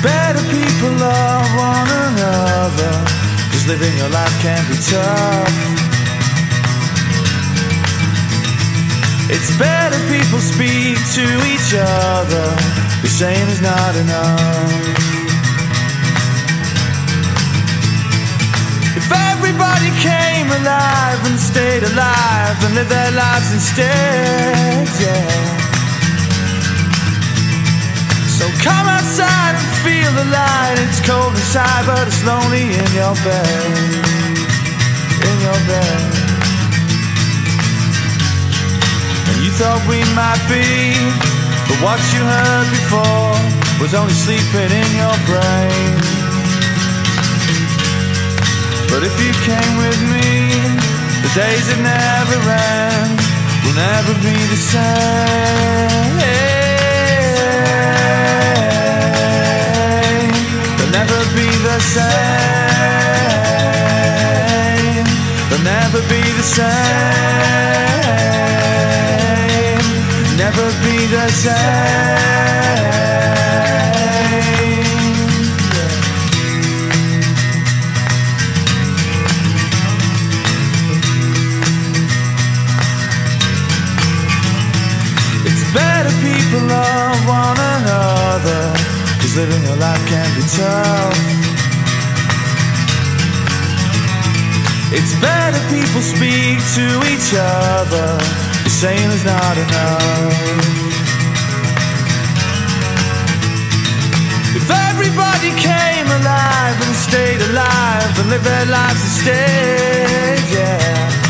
better people love one another, 'cause living your life can be tough. It's better people speak to each other, 'cause saying is not enough. If everybody came alive and stayed alive and lived their lives instead, yeah. So come outside and feel the light. It's cold inside, but it's lonely in your bed. In your bed. And you thought we might be, but what you heard before was only sleeping in your brain. But if you came with me, the days that never end will never be the same. They'll never be the same. They'll never be the same. Never be the same. Better people love one another, 'cause living your life can be tough. It's better people speak to each other, 'cause saying is not enough. If everybody came alive and stayed alive and lived their lives instead, yeah.